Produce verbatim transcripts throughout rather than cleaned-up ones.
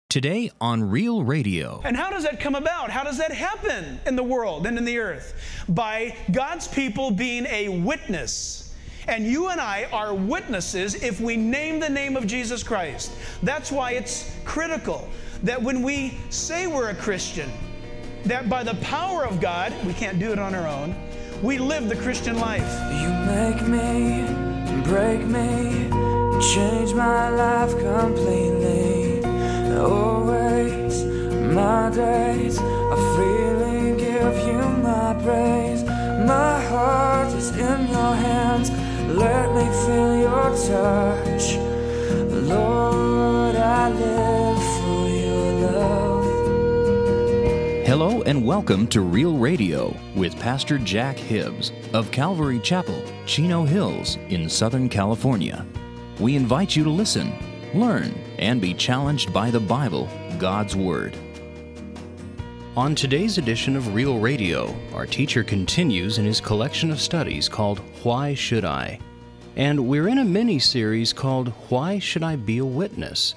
Today on Real Radio. And how does that come about? How does that happen in the world and in the earth? By God's people being a witness. And you and I are witnesses if we name the name of Jesus Christ. That's why it's critical that when we say we're a Christian, that by the power of God, we can't do it on our own, we live the Christian life. You make me, break me, change my life completely. Always, my days, I freely give you my praise. My heart is in your hands, let me feel your touch. Lord, I live for your love. Hello and welcome to Real Radio with Pastor Jack Hibbs of Calvary Chapel, Chino Hills in Southern California. We invite you to listen, learn, and be challenged by the Bible, God's Word. On today's edition of Real Radio, our teacher continues in his collection of studies called Why Should I? And we're in a mini-series called Why Should I Be a Witness?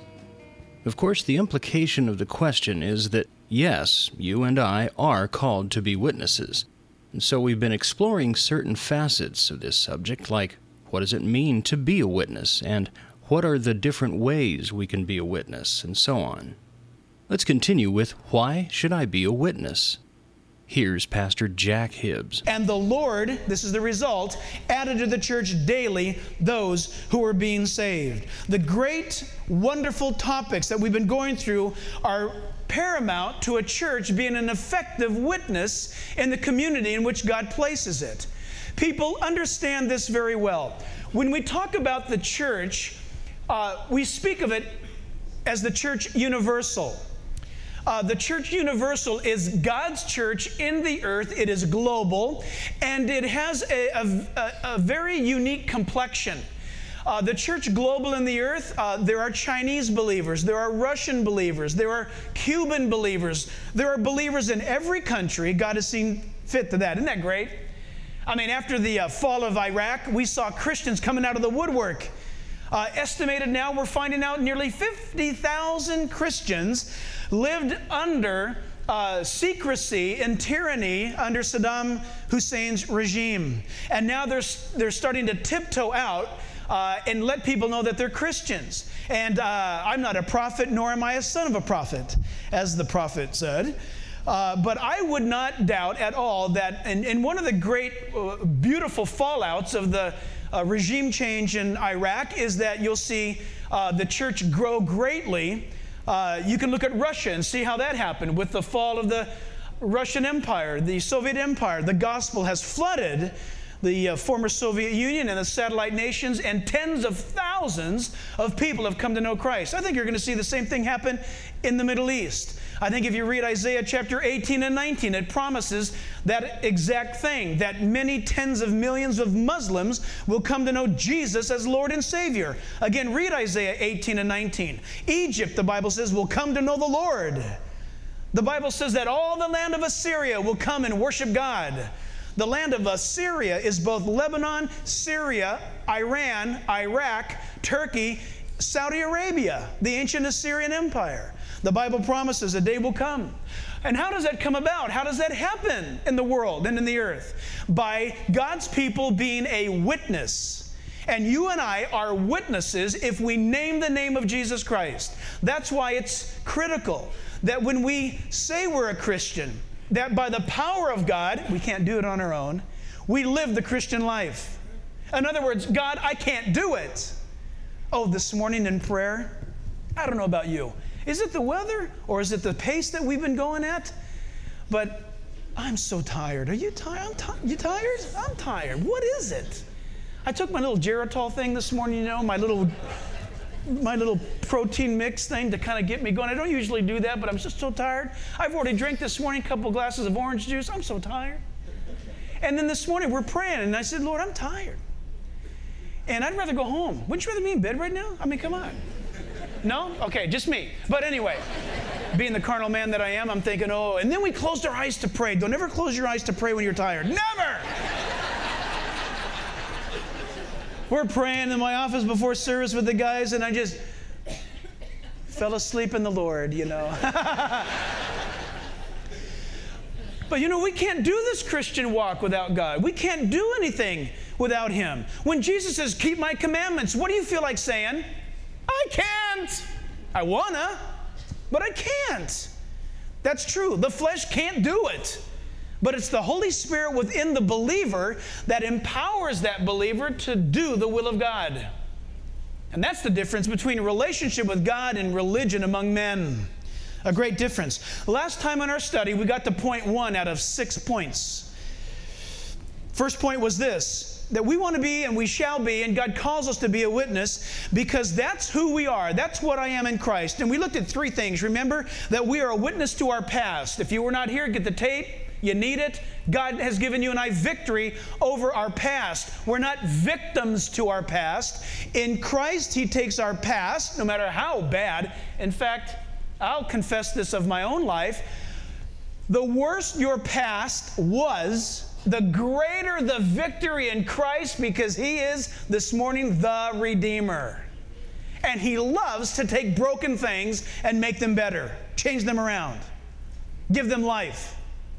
Of course, the implication of the question is that, yes, you and I are called to be witnesses. And so we've been exploring certain facets of this subject, like what does it mean to be a witness, and what are the different ways we can be a witness, and so on. Let's continue with Why Should I Be a Witness? Here's Pastor Jack Hibbs. And the Lord, this is the result, added to the church daily those who were being saved. The great, wonderful topics that we've been going through are paramount to a church being an effective witness in the community in which God places it. People understand this very well. When we talk about the church, Uh, we speak of it as the church universal. Uh, the church universal is God's church in the earth. It is global, and it has a, a, a very unique complexion. Uh, the church global in the earth, uh, there are Chinese believers, there are Russian believers, there are Cuban believers, there are believers in every country. God has seen fit to that. Isn't that great? I mean, after the uh, fall of Iraq, we saw Christians coming out of the woodwork. Uh, estimated now, we're finding out nearly fifty thousand Christians lived under uh, secrecy and tyranny under Saddam Hussein's regime. And now they're, they're starting to tiptoe out uh, and let people know that they're Christians. And uh, I'm not a prophet, nor am I a son of a prophet, as the prophet said. Uh, but I would not doubt at all that in, in one of the great, uh, beautiful fallouts of the uh, regime change in Iraq is that you'll see uh, the church grow greatly. Uh, you can look at Russia and see how that happened with the fall of the Russian Empire, the Soviet Empire. The gospel has flooded the uh, former Soviet Union and the satellite nations, and tens of thousands of people have come to know Christ. I think you're going to see the same thing happen in the Middle East. I think if you read Isaiah chapter eighteen and nineteen, it promises that exact thing, that many tens of millions of Muslims will come to know Jesus as Lord and Savior. Again, read Isaiah eighteen and nineteen. Egypt, the Bible says, will come to know the Lord. The Bible says that all the land of Assyria will come and worship God. The land of Assyria is both Lebanon, Syria, Iran, Iraq, Turkey, Saudi Arabia, the ancient Assyrian Empire. The Bible promises a day will come. And how does that come about? How does that happen in the world and in the earth? By God's people being a witness. And you and I are witnesses if we name the name of Jesus Christ. That's why it's critical that when we say we're a Christian, that by the power of God, we can't do it on our own, we live the Christian life. In other words, God, I can't do it. Oh, this morning in prayer, I don't know about you. Is it the weather or is it the pace that we've been going at? But I'm so tired. Are you tired? I'm ti- you tired? I'm tired. What is it? I took my little Geritol thing this morning, you know, my little my little protein mix thing to kind of get me going. I don't usually do that, but I'm just so tired. I've already drank this morning a couple of glasses of orange juice. I'm so tired. And then this morning we're praying, and I said, Lord, I'm tired. And I'd rather go home. Wouldn't you rather be in bed right now? I mean, come on. No? Okay, just me. But anyway, being the carnal man that I am, I'm thinking, oh, and then we closed our eyes to pray. Don't ever close your eyes to pray when you're tired. Never! We're praying in my office before service with the guys, and I just fell asleep in the Lord, you know. But you know, we can't do this Christian walk without God. We can't do anything without Him. When Jesus says, keep my commandments, what do you feel like saying? I can't. I wanna, but I can't. That's true. The flesh can't do it. But it's the Holy Spirit within the believer that empowers that believer to do the will of God. And that's the difference between a relationship with God and religion among men. A great difference. Last time in our study, we got to point one out of six points. First point was this, that we want to be and we shall be, and God calls us to be a witness because that's who we are. That's what I am in Christ. And we looked at three things. Remember that we are a witness to our past. If you were not here, get the tape. You need it. God has given you and I victory over our past. We're not victims to our past. In Christ, He takes our past, no matter how bad. In fact, I'll confess this of my own life. The worse your past was, the greater the victory in Christ, because He is, this morning, the Redeemer. And He loves to take broken things and make them better, change them around, give them life.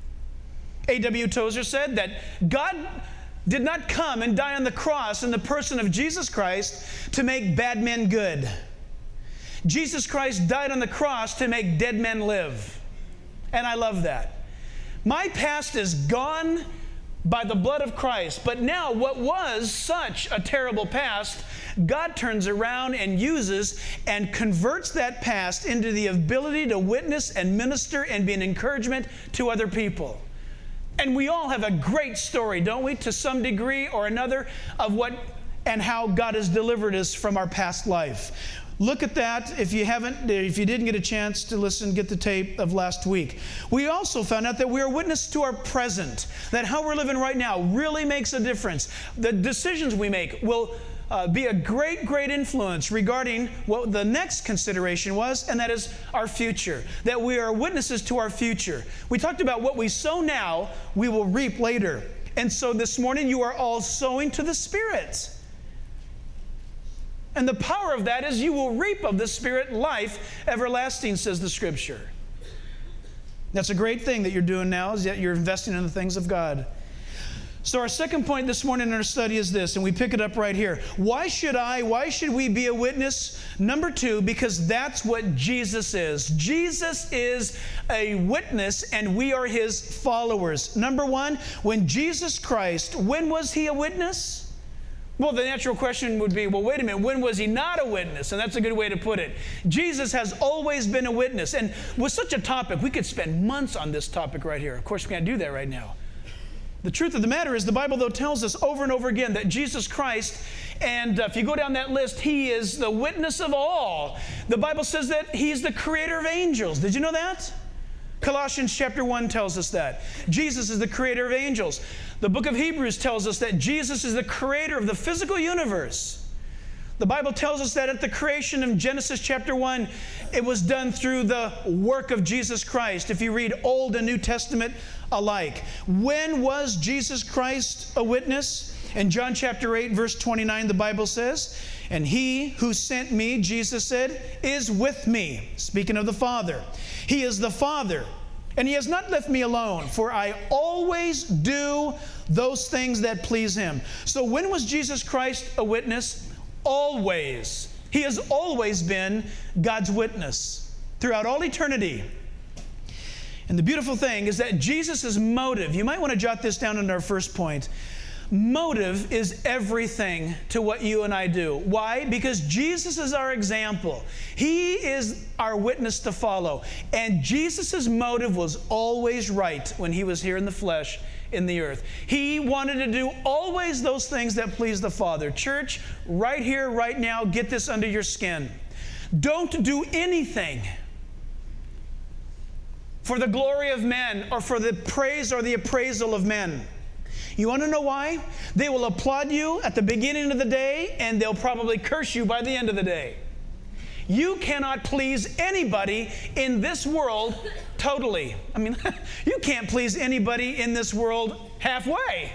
A W Tozer said that God did not come and die on the cross in the person of Jesus Christ to make bad men good. Jesus Christ died on the cross to make dead men live. And I love that. My past is gone by the blood of Christ. But now what was such a terrible past, God turns around and uses and converts that past into the ability to witness and minister and be an encouragement to other people. And we all have a great story, don't we, to some degree or another, of what and how God has delivered us from our past life. Look at that. If you haven't, if you didn't get a chance to listen, get the tape of last week. We also found out that we are witness to our present, that how we're living right now really makes a difference. The decisions we make will uh, be a great, great influence regarding what the next consideration was, and that is our future, that we are witnesses to our future. We talked about what we sow now, we will reap later. And so this morning, you are all sowing to the Spirit. And the power of that is you will reap of the Spirit life everlasting, says the Scripture. That's a great thing that you're doing now, is that you're investing in the things of God. So our second point this morning in our study is this, and we pick it up right here. Why should I, why should we be a witness? Number two, because that's what Jesus is. Jesus is a witness, and we are His followers. Number one, when Jesus Christ, when was He a witness? Well, the natural question would be, well, wait a minute, when was He not a witness? And that's a good way to put it. Jesus has always been a witness. And with such a topic, we could spend months on this topic right here. Of course, we can't do that right now. The truth of the matter is, the Bible, though, tells us over and over again that Jesus Christ, and uh, if you go down that list, He is the witness of all. The Bible says that He's the creator of angels. Did you know that? Colossians chapter one tells us that. Jesus is the creator of angels. The book of Hebrews tells us that Jesus is the creator of the physical universe. The Bible tells us that at the creation of Genesis chapter one, it was done through the work of Jesus Christ, if you read Old and New Testament alike. When was Jesus Christ a witness? In John chapter eight, verse twenty-nine, the Bible says, "And He who sent me," Jesus said, "is with me." Speaking of the Father. He is the Father. And He has not left me alone, for I always do those things that please Him. So when was Jesus Christ a witness? Always. He has always been God's witness throughout all eternity. And the beautiful thing is that Jesus' motive, you might want to jot this down in our first point. Motive is everything to what you and I do. Why? Because Jesus is our example. He is our witness to follow. And Jesus' motive was always right when He was here in the flesh in the earth. He wanted to do always those things that please the Father. Church, right here, right now, get this under your skin. Don't do anything for the glory of men or for the praise or the appraisal of men. You want to know why? They will applaud you at the beginning of the day, and they'll probably curse you by the end of the day. You cannot please anybody in this world totally. I mean, you can't please anybody in this world halfway.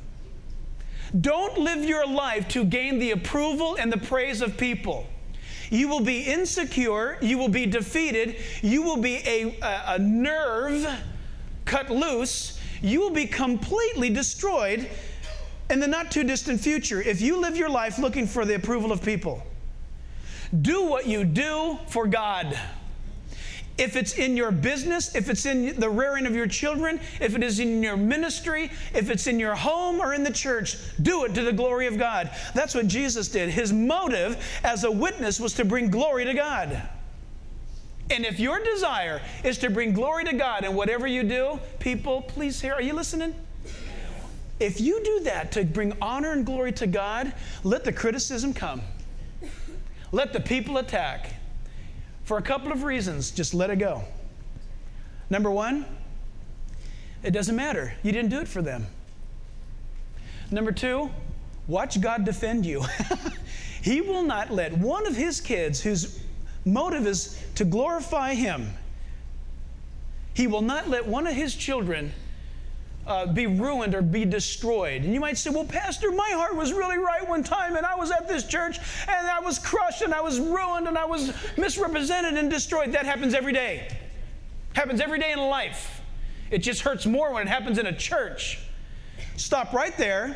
Don't live your life to gain the approval and the praise of people. You will be insecure. You will be defeated. You will be a, a, a nerve cut loose. You will be completely destroyed in the not too distant future if you live your life looking for the approval of people. Do what you do for God. If it's in your business, if it's in the rearing of your children, if it is in your ministry, if it's in your home or in the church, do it to the glory of God. That's what Jesus did. His motive as a witness was to bring glory to God. And if your desire is to bring glory to God in whatever you do, people, please hear, are you listening? If you do that to bring honor and glory to God, let the criticism come. Let the people attack. For a couple of reasons, just let it go. Number one, it doesn't matter. You didn't do it for them. Number two, watch God defend you. He will not let one of His kids whose motive is to glorify Him, He will not let one of His children Uh, be ruined or be destroyed. And you might say, well, Pastor, my heart was really right one time, and I was at this church, and I was crushed, and I was ruined, and I was misrepresented and destroyed. That happens every day. Happens every day in life. It just hurts more when it happens in a church. Stop right there,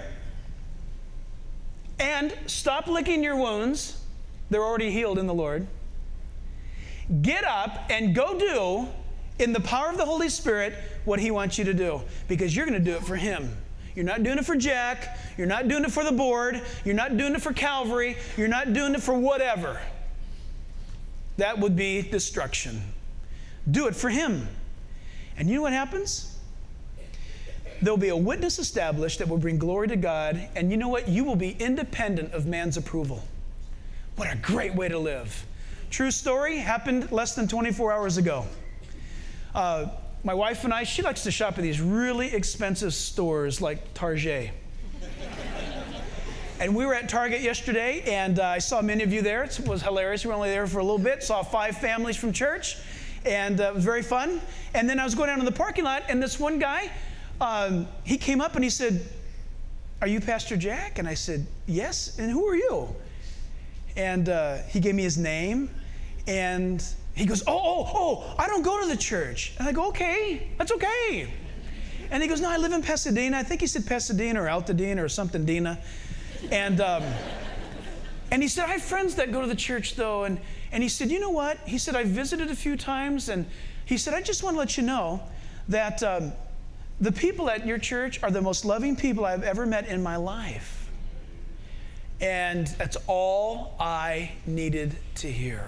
and stop licking your wounds. They're already healed in the Lord. Get up and go do, in the power of the Holy Spirit, what He wants you to do, because you're going to do it for Him. You're not doing it for Jack. You're not doing it for the board. You're not doing it for Calvary. You're not doing it for whatever. That would be destruction. Do it for Him. And you know what happens? There'll be a witness established that will bring glory to God, and you know what? You will be independent of man's approval. What a great way to live. True story, happened less than twenty-four hours ago. Uh, my wife and I, she likes to shop at these really expensive stores like Target. And we were at Target yesterday, and uh, I saw many of you there. It was hilarious. We were only there for a little bit. Saw five families from church, and uh, it was very fun. And then I was going down in the parking lot, and this one guy, um, he came up and he said, "Are you Pastor Jack?" And I said, "Yes." "And who are you?" And uh, he gave me his name, and he goes, oh, oh, oh, I don't go to the church. And I go, okay, that's okay. And he goes, no, I live in Pasadena. I think he said Pasadena or Altadena or something, Dina. And um, and he said, I have friends that go to the church, though. And, and he said, you know what? He said, I visited a few times. And he said, I just want to let you know that um, the people at your church are the most loving people I've ever met in my life. And that's all I needed to hear.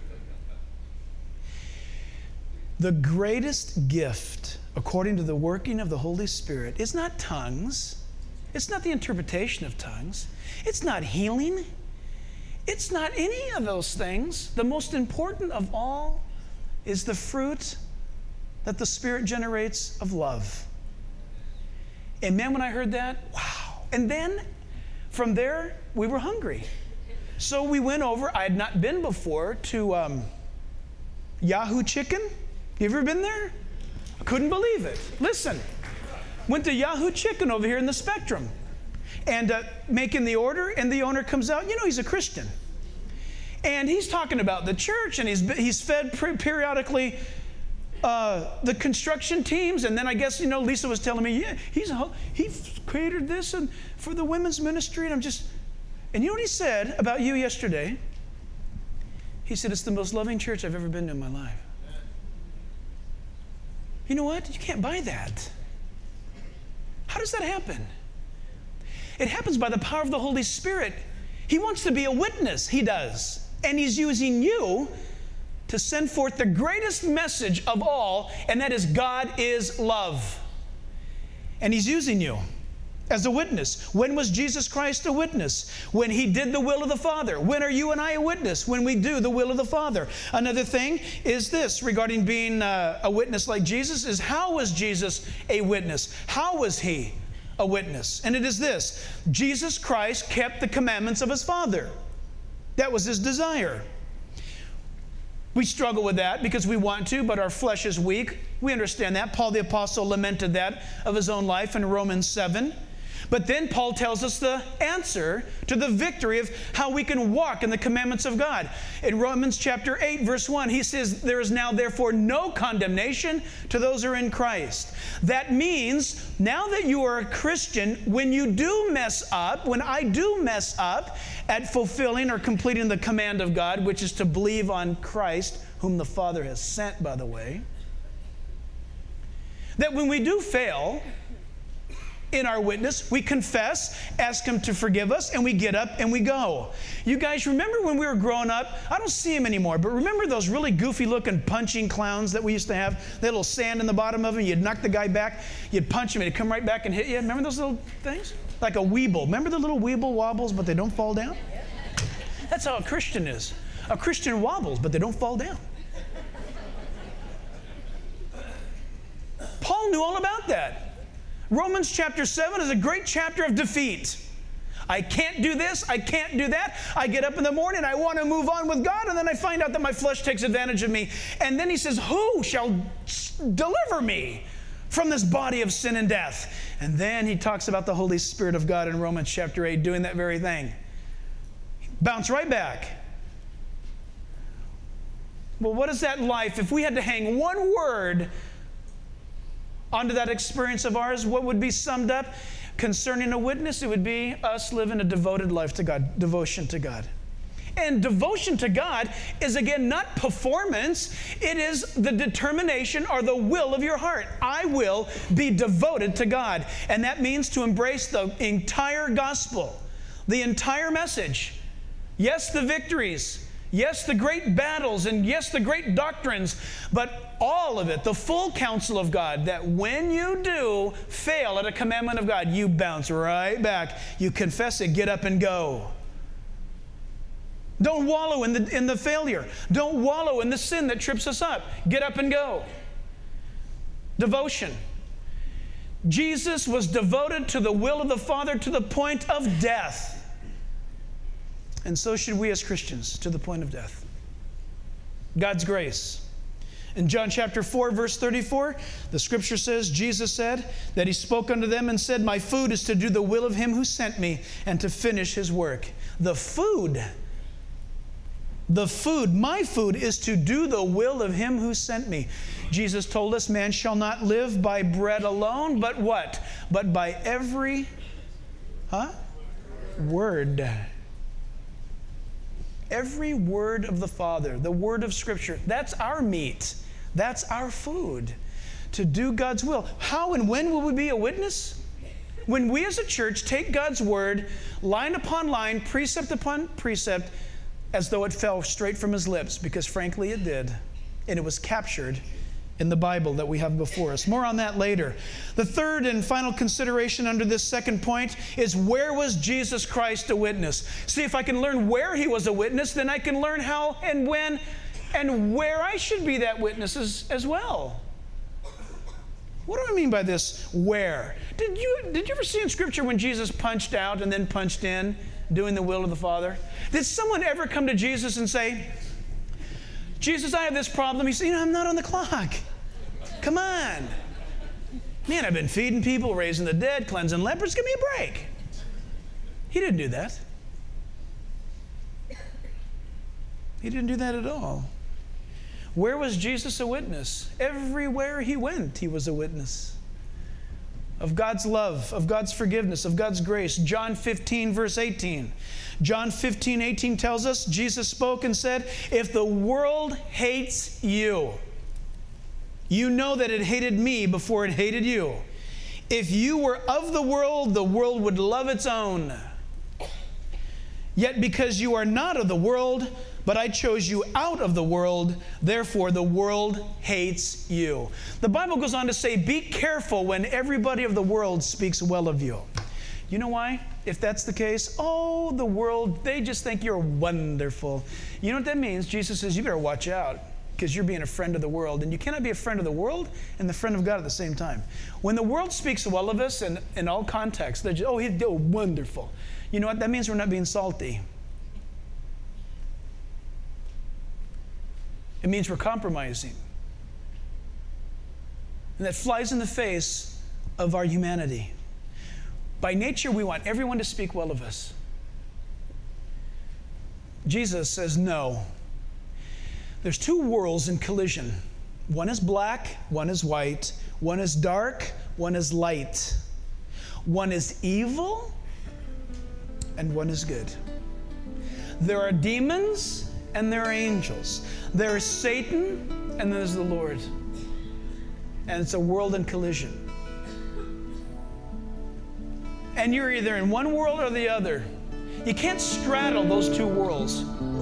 The greatest gift, according to the working of the Holy Spirit, is not tongues. It's not the interpretation of tongues. It's not healing. It's not any of those things. The most important of all is the fruit that the Spirit generates of love. And man, when I heard that, wow. And then from there, we were hungry. So we went over, I had not been before, to um, Yahoo Chicken. You ever been there? I couldn't believe it. Listen, went to Yahoo Chicken over here in the Spectrum, and uh, making the order, and the owner comes out. You know, he's a Christian, and he's talking about the church, and he's he's fed periodically uh, the construction teams, and then I guess, you know, Lisa was telling me, yeah, he's a, he created this and for the women's ministry, and I'm just, and you know what he said about you yesterday? He said, it's the most loving church I've ever been to in my life. You know what? You can't buy that. How does that happen? It happens by the power of the Holy Spirit. He wants to be a witness. He does. And He's using you to send forth the greatest message of all, and that is God is love. And He's using you as a witness. When was Jesus Christ a witness? When He did the will of the Father. When are you and I a witness? When we do the will of the Father. Another thing is this regarding being uh, a witness like Jesus is, how was Jesus a witness? How was He a witness? And it is this: Jesus Christ kept the commandments of His Father. That was His desire. We struggle with that because we want to, but our flesh is weak. We understand that. Paul the Apostle lamented that of his own life in Romans seven. But then Paul tells us the answer to the victory of how we can walk in the commandments of God. In Romans chapter eight, verse one, he says, there is now therefore no condemnation to those who are in Christ. That means now that you are a Christian, when you do mess up, when I do mess up at fulfilling or completing the command of God, which is to believe on Christ, whom the Father has sent, by the way, that when we do fail in our witness, we confess, ask Him to forgive us, and we get up and we go. You guys remember when we were growing up? I don't see them anymore, but remember those really goofy looking punching clowns that we used to have? That little sand in the bottom of them, you'd knock the guy back, you'd punch him, and he'd come right back and hit you. Remember those little things? Like a weeble. Remember the little weeble wobbles, but they don't fall down? That's how a Christian is. A Christian wobbles, but they don't fall down. Paul knew all about that. Romans chapter seven is a great chapter of defeat. I can't do this, I can't do that. I get up in the morning, I want to move on with God, and then I find out that my flesh takes advantage of me. And then he says, who shall deliver me from this body of sin and death? And then he talks about the Holy Spirit of God in Romans chapter eight doing that very thing. Bounce right back. Well, what is that life? If we had to hang one word onto that experience of ours, what would be summed up concerning a witness? It would be us living a devoted life to God, devotion to God. And devotion to God is, again, not performance. It is the determination or the will of your heart. I will be devoted to God. And that means to embrace the entire gospel, the entire message. Yes, the victories. Yes, the great battles, and yes, the great doctrines, but all of it, the full counsel of God, that when you do fail at a commandment of God, you bounce right back. You confess it, get up and go. Don't wallow in the, in the failure. Don't wallow in the sin that trips us up. Get up and go. Devotion. Jesus was devoted to the will of the Father to the point of death. And so should we as Christians, to the point of death. God's grace. In John chapter four, verse thirty-four, the scripture says, Jesus said that He spoke unto them and said, my food is to do the will of Him who sent me and to finish His work. The food, the food, my food is to do the will of Him who sent me. Jesus told us, man shall not live by bread alone, but what? But by every, huh? Word. Every word of the Father, the word of Scripture, that's our meat. That's our food, to do God's will. How and when will we be a witness? When we as a church take God's word, line upon line, precept upon precept, as though it fell straight from His lips, because frankly it did. And it was captured in the Bible that we have before us. More on that later. The third and final consideration under this second point is, where was Jesus Christ a witness? See, if I can learn where He was a witness, then I can learn how and when and where I should be that witness as, as well. What do I mean by this, where? Did you, did you ever see in Scripture when Jesus punched out and then punched in, doing the will of the Father? Did someone ever come to Jesus and say, Jesus, I have this problem? He said, you know, I'm not on the clock. Come on. Man, I've been feeding people, raising the dead, cleansing lepers. Give me a break. He didn't do that. He didn't do that at all. Where was Jesus a witness? Everywhere He went, He was a witness of God's love, of God's forgiveness, of God's grace. John fifteen, verse eighteen. John fifteen, eighteen tells us, Jesus spoke and said, if the world hates you, you know that it hated me before it hated you. If you were of the world, the world would love its own. Yet because you are not of the world, but I chose you out of the world, therefore the world hates you. The Bible goes on to say, be careful when everybody of the world speaks well of you. You know why? If that's the case, oh, the world, they just think you're wonderful. You know what that means? Jesus says, you better watch out, because you're being a friend of the world. And you cannot be a friend of the world and the friend of God at the same time. When the world speaks well of us in, in all contexts, they're just, oh, he's oh, wonderful. You know what? That means we're not being salty. It means we're compromising. And that flies in the face of our humanity. By nature, we want everyone to speak well of us. Jesus says no. There's two worlds in collision. One is black, one is white. One is dark, one is light. One is evil, and one is good. There are demons, and there are angels. There is Satan, and there's the Lord. And it's a world in collision. And you're either in one world or the other. You can't straddle those two worlds.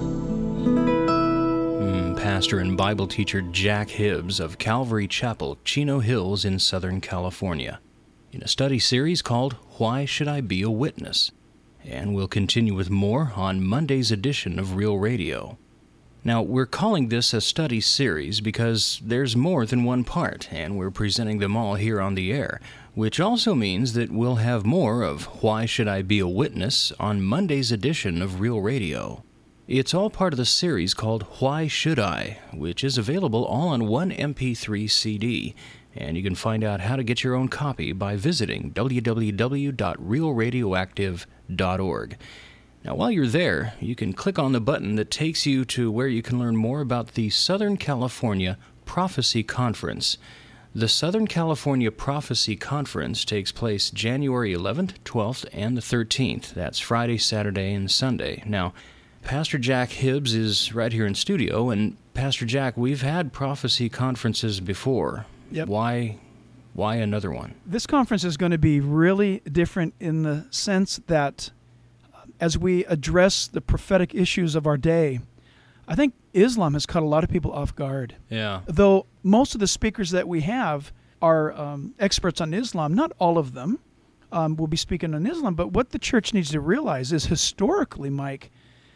Mm, Pastor and Bible teacher Jack Hibbs of Calvary Chapel, Chino Hills in Southern California, in a study series called Why Should I Be a Witness? And we'll continue with more on Monday's edition of Real Radio. Now, we're calling this a study series because there's more than one part, and we're presenting them all here on the air, which also means that we'll have more of Why Should I Be a Witness on Monday's edition of Real Radio. It's all part of the series called Why Should I, which is available all on one M P three C D, and you can find out how to get your own copy by visiting w w w dot real radioactive dot org. Now, while you're there, you can click on the button that takes you to where you can learn more about the Southern California Prophecy Conference. The Southern California Prophecy Conference takes place January eleventh, twelfth, and the thirteenth. That's Friday, Saturday, and Sunday. Now, Pastor Jack Hibbs is right here in studio, and Pastor Jack, we've had prophecy conferences before. Yep. Why, why another one? This conference is going to be really different in the sense that as we address the prophetic issues of our day, I think Islam has caught a lot of people off guard. Yeah. Though most of the speakers that we have are um, experts on Islam, not all of them um, will be speaking on Islam, but what the church needs to realize is historically, Mike,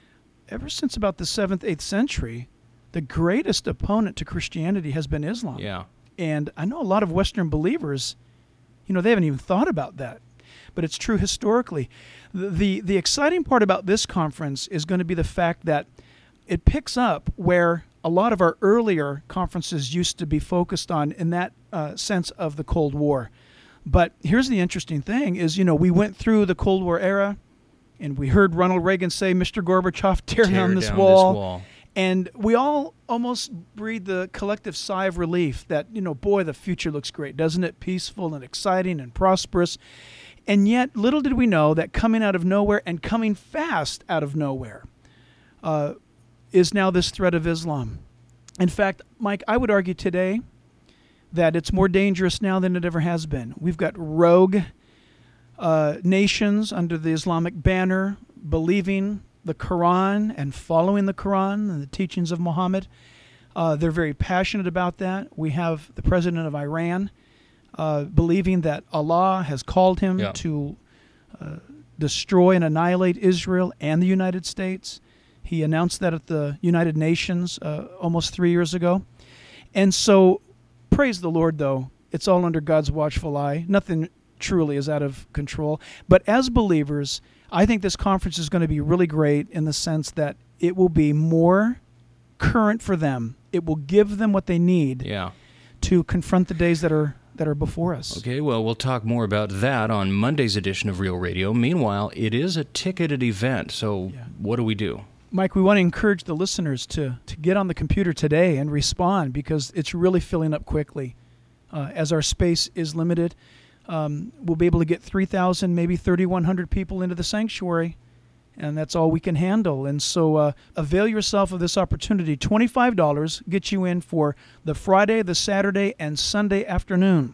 ever since about the seventh, eighth century, the greatest opponent to Christianity has been Islam. Yeah. And I know a lot of Western believers, you know, they haven't even thought about that. But it's true historically. The, the the exciting part about this conference is going to be the fact that it picks up where a lot of our earlier conferences used to be focused on in that uh, sense of the Cold War. But here's the interesting thing is, you know, we went through the Cold War era, and we heard Ronald Reagan say, Mister Gorbachev, tear, Tear down, this, down wall. this wall. And we all almost breathed the collective sigh of relief that, you know, boy, the future looks great, doesn't it? Peaceful and exciting and prosperous. And yet, little did we know that coming out of nowhere and coming fast out of nowhere uh, is now this threat of Islam. In fact, Mike, I would argue today that it's more dangerous now than it ever has been. We've got rogue uh, nations under the Islamic banner believing the Quran and following the Quran and the teachings of Muhammad. Uh, they're very passionate about that. We have the president of Iran Uh, believing that Allah has called him yeah. to uh, destroy and annihilate Israel and the United States. He announced that at the United Nations uh, almost three years ago. And so, praise the Lord, though, it's all under God's watchful eye. Nothing truly is out of control. But as believers, I think this conference is going to be really great in the sense that it will be more current for them. It will give them what they need Yeah. to confront the days that are that are before us. Okay, well, we'll talk more about that on Monday's edition of Real Radio. Meanwhile, it is a ticketed event, so Yeah. what do we do? Mike, we want to encourage the listeners to, to get on the computer today and respond because it's really filling up quickly. Uh, as our space is limited, um, we'll be able to get three thousand, maybe thirty-one hundred people into the sanctuary, and that's all we can handle. And so uh, avail yourself of this opportunity. twenty-five dollars gets you in for the Friday, the Saturday, and Sunday afternoon.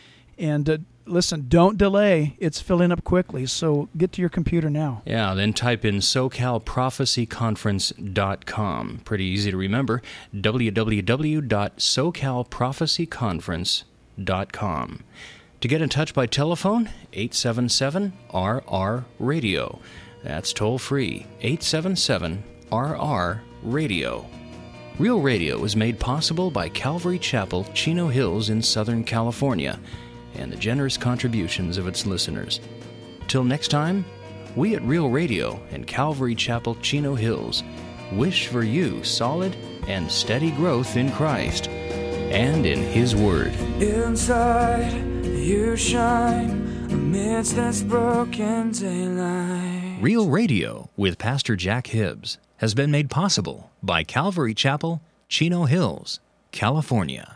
And uh, listen, don't delay. It's filling up quickly, so get to your computer now. Yeah, then type in so cal prophecy conference dot com. Pretty easy to remember, w w w dot so cal prophecy conference dot com. To get in touch by telephone, eight seven seven R R radio. That's toll-free, eight seven seven R R radio. Real Radio is made possible by Calvary Chapel, Chino Hills in Southern California, and the generous contributions of its listeners. Till next time, we at Real Radio and Calvary Chapel, Chino Hills wish for you solid and steady growth in Christ and in His Word. Inside you shine amidst this broken daylight. Real Radio with Pastor Jack Hibbs has been made possible by Calvary Chapel, Chino Hills, California.